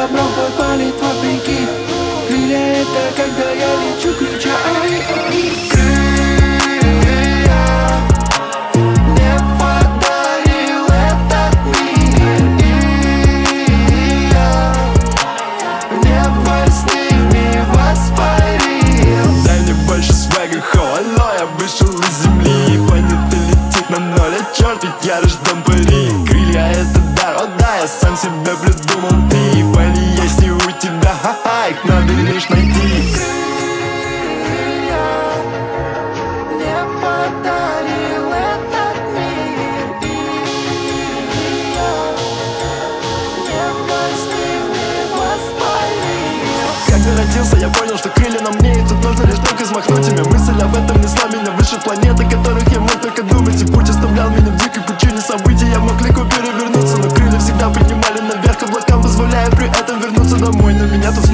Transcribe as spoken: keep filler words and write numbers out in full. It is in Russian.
добро подпалит вопреки. Крылья — это когда я лечу, крича ай, ай. Крылья мне подарил этот мир, и я в небо с ними воспарил. Дай мне больше свега, холо, я вышел из земли. Планета летит на ноль, а черт, ведь я рожден пари. Крылья — это дар, о да, я сам себе придумал три. Пони есть и у тебя, ха-ха, их надо лишь найти. Крылья мне подарил этот мир, и я в небо с ними воспарил. Когда родился, я понял, что крылья на мне, и тут нужно лишь только взмахнуть ими. Мысль об этом несла меня выше планет, о которых я мог только думать. И путь оставлял меня в дикой пучине событий. Я мог легко перевернуться, но крылья всегда поднимали наверх облакам, позволяя при этом вернуться домой. Но меня тут